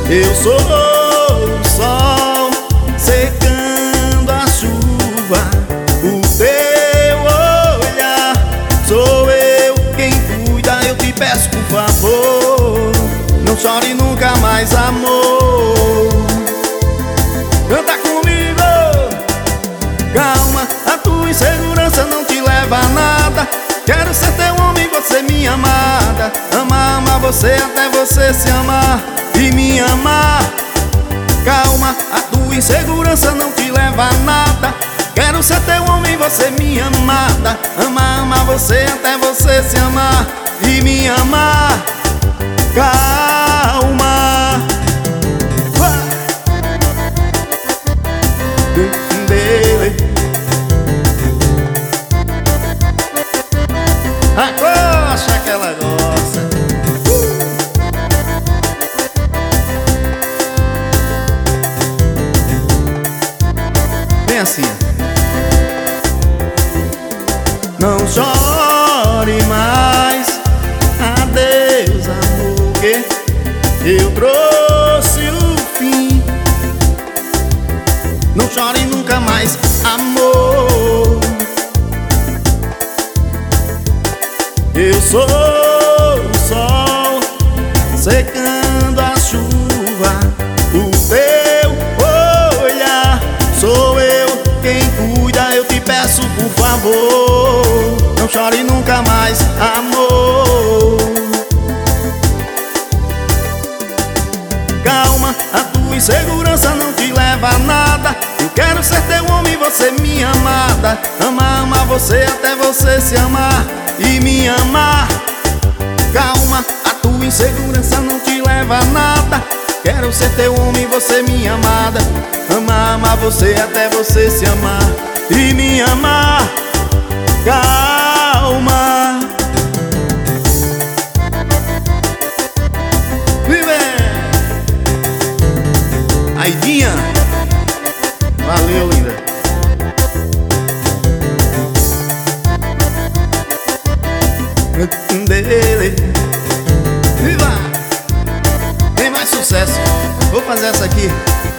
Eu sou o sol secando a chuva. O teu olhar, sou eu quem cuida. Eu te peço por favor, não chore nunca mais, amor. Canta comigo. Calma, a tua insegurança não te leva a nada. Quero ser teu homem, você minha amada. Amar você até você se amar e me amar. Calma, a tua insegurança não te leva a nada. Quero ser teu homem, você minha amada. Amar você até você se amar e me amar. Calma. Acocha que ela gosta. Bem assim. Não chore mais, adeus amor, que eu trouxe o fim. Não chore nunca mais, amor. Eu sou o sol secando a chuva. O teu olhar, sou eu quem cuida. Eu te peço por favor, não chore nunca mais, amor. Calma, a tua insegurança não te leva a nada. Eu quero ser teu homem, você minha amada. Amar você até você se amar e me amar. Calma, a tua insegurança não te leva a nada. Quero ser teu homem, você minha amada. Amar você até você se amar e me amar. Calma. Vive! Aidinha, valeu, linda. Dele. Viva! Tem mais sucesso. Vou fazer essa aqui.